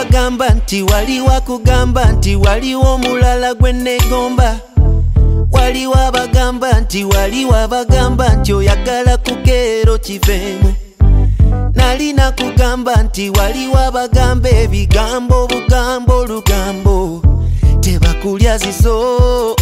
abagamba nti waliwo akugamba nti waliwo omulala gwe negomba. Waliwo abagamba nti waliwo abagamba nti oyagala kukeero kiveemu. Nalina kugamba nti waliwo abagamba ebigambo obugambo olugambo tebakulya zizo.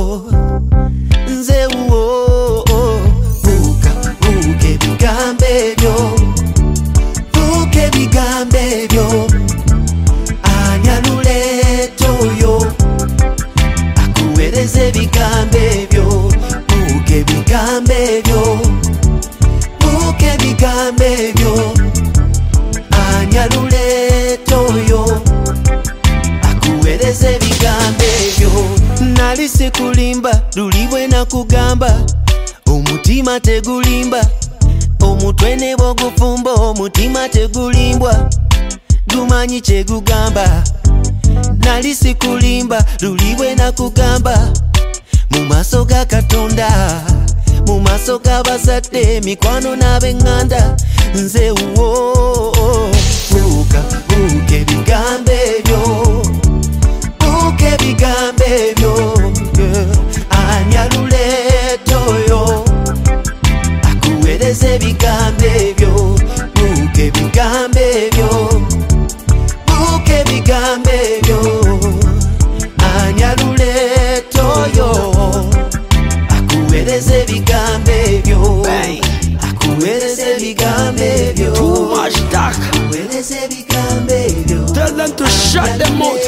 Nze wuwo buuka ebigambo ebyo, buuka ebigambo ebyo. Ani aluleeta oyo akuweereza ebigambo ebyo? Buuka ebigambo ebyo, buuka ebigambo ebyo. Ani aluleeta oyo akuweereza ebigambo ebyo? Nali sikulimba luli bwe nakugamba, omutima tegulimba, omutwe ne bwogufumba omutima tegulimbwa, gumanyi kyegugamba. Nali sikulimba luli bwe nakugamba, mu maaso ga Katonda, mu maaso g'abazadde, mikwano n'ab'eŋŋanda, nze wuwo. Buuka ebigambo ebyo, buuka ebigambo ebyo. Ani aluleeta oyo akuweereza ebigambo ebyo? Buuka ebigambo ebyo, buuka ebigambo ebyo. Ani aluleeta oyo akuweereza ebigambo ebyo? Akuweereza ebigambo ebyo. Too much talk. Akuweereza ebigambo ebyo. Tell them to shut them out.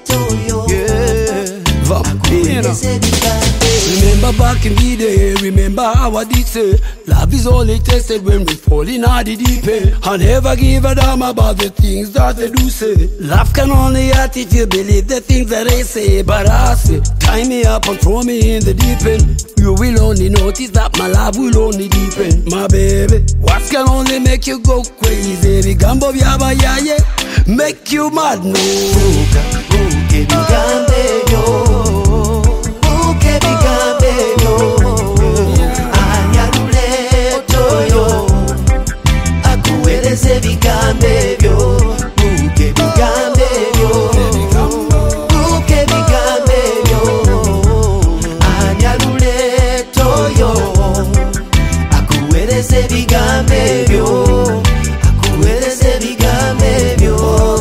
Vampiro. Remember back in the day, remember how I did say love is only tested when we fall in the deep end. I never give a damn about the things that they do say. Love can only hurt if you believe the things that they say. But I say, tie me up and throw me in the deep end. You will only notice that my love will only deepen. My baby, what can only make you go crazy? Bigambo byaba yaye, make you mad no. Buuka ebigambo ebyo, buuka ebigambo ebyo. Ani aluleeta oyo akuweereza ebigambo ebyo? Buuka ebigambo ebyo, buuka ebigambo ebyo. Ani aluleeta oyo akuweereza ebigambo ebyo? Akuweereza ebigambo ebyo.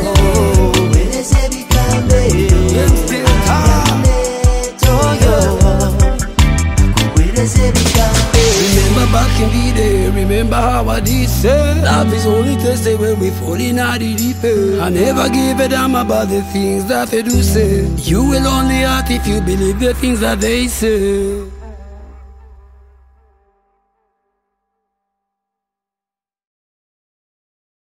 Remember back in the day, remember how I did say love is only tested when we fall in the deep end. I never give a damn about the things that they do say. You will only hurt if you believe the things that they say.